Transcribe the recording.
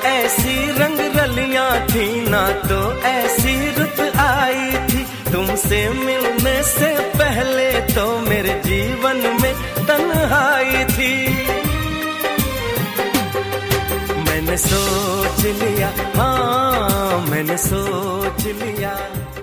ऐसी रंग रलियां थी, ना तो ऐसी रुत आई थी। तुमसे मिलने से पहले तो मेरे जीवन में तन्हाई थी। मैंने सोच लिया, हाँ मैंने सोच लिया।